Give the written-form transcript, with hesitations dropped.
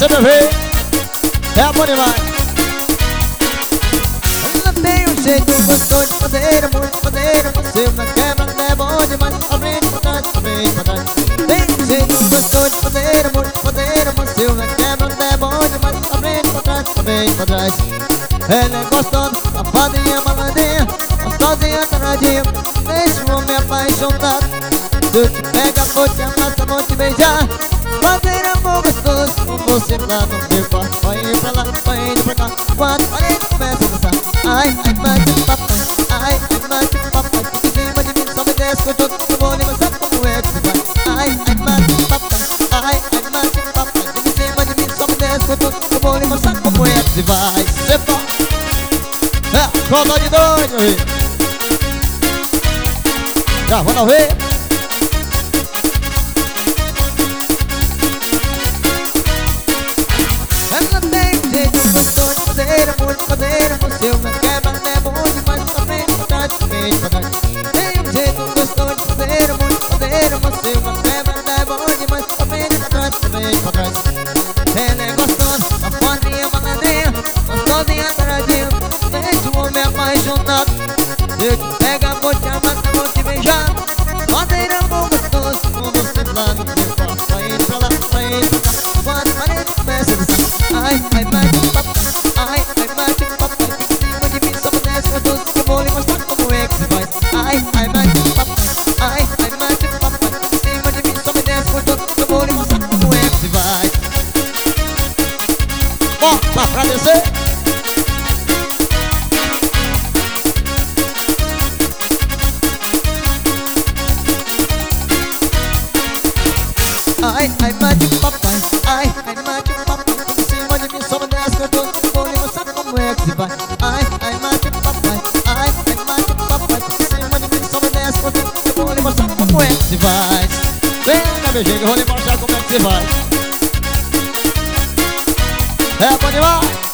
você, bebê. É bom demais. Ela tem um jeito gostoso de fazer amor, você na quebra é bom demais. Pra frente, pra trás, pra frente, pra trás. Tem um jeito gostoso de fazer amor, você na quebra é bom demais. Pra frente, pra trás, pra frente, pra trás. Ela é gostosa, safadinha, malandrinha, gostosinha, danadinha. Deixa um homem apaixonado. Se eu te pegar, vou te amassar, vou te beijar. Fazer amor gostoso com você lá no meu quarto. Vai ir pra lá, vai ir pra cá. Quatro paredes começa a dançar. Ai, ai, bate papai. Ai, ai, bate papai. Em cima de mim só me desce com todo. Eu vou lhe mostrar como é que se faz. Ai, ai, bate papai. Ai, ai, bate papai. Em cima de mim só me desce com todo. Eu vou lhe mostrar como é que se vai. Epa! É, cola de doido, meu filho. Já, vamos ver. Ela tem um jeito gostoso de fazer amor, você na quebra é bom demais. Pra frente, pra trás, pra frente, pra trás. Tem um jeito gostoso de fazer amor, você na quebra é bom demais. Pra frente, pra trás, pra frente, pra trás. Ela é gostosa, safadinha, malandrinha, gostosinha, taradinha. Deixa o homem apaixonado. Eu te pego, vou te amassar, vou te beijar. Fazer amor gostoso com você lá no meu quarto. Vai ir pra lá, vai ir pra cá. Quando a parede começa a dançar. Ai, ai, bate papai. Ai, ai, bate papai. Em cima de mim só me desce gostoso. Eu vou lhe mostrar como é que se faz. Ai, ai, bate papai. Ai, ai, bate papai. Em cima de mim só me desce gostoso. Eu vou lhe mostrar como é que se faz. Bota pra descer. Ai, ai, bate papai. Ai, ai, bate papai. Em cima de mim só me desce gostoso. Eu vou lhe mostrar como é que se faz. Ai, ai, bate papai. Ai, ai, bate papai. Em cima de mim só me desce gostoso. Eu vou lhe mostrar como é que se faz. Vem, meu filho, eu vou lhe mostrar como é que você vai. É bom demais.